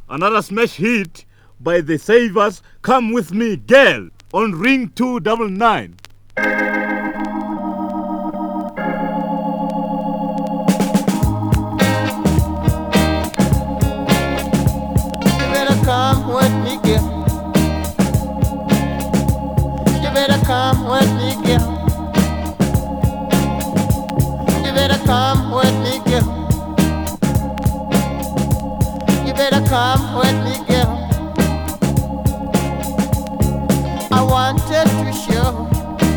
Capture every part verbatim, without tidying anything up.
Another smash hit by the Savers, Come With Me Girl, on Ring two nine nine. You better come with me, girl. You better come with me, girl. You better come with me, girl. You better come with me, girl. I wanted to show.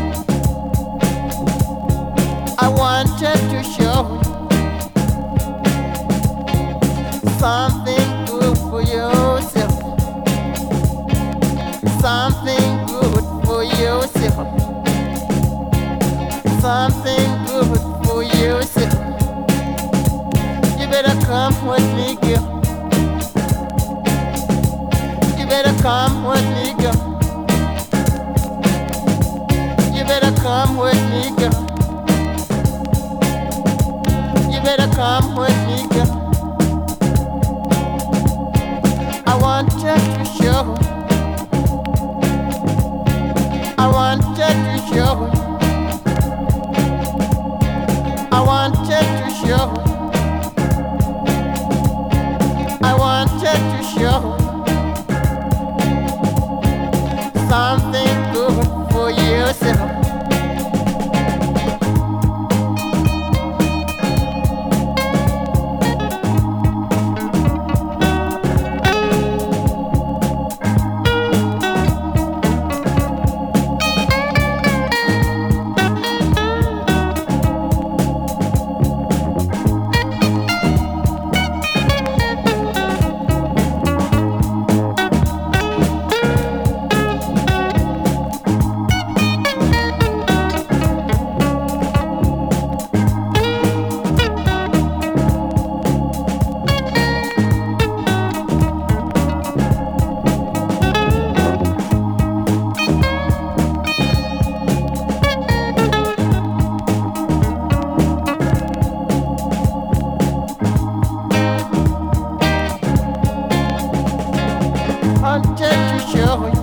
I wanted to show something good for yourself. Something good for yourself. Something good for yourself. You better come with me, girl. You better come with me, girl. You better come with me, girl. You better come with me, girl. I wanted to show. I wanted to show. I wanted to show. I wanted to show something good for yourself. Wanted to show you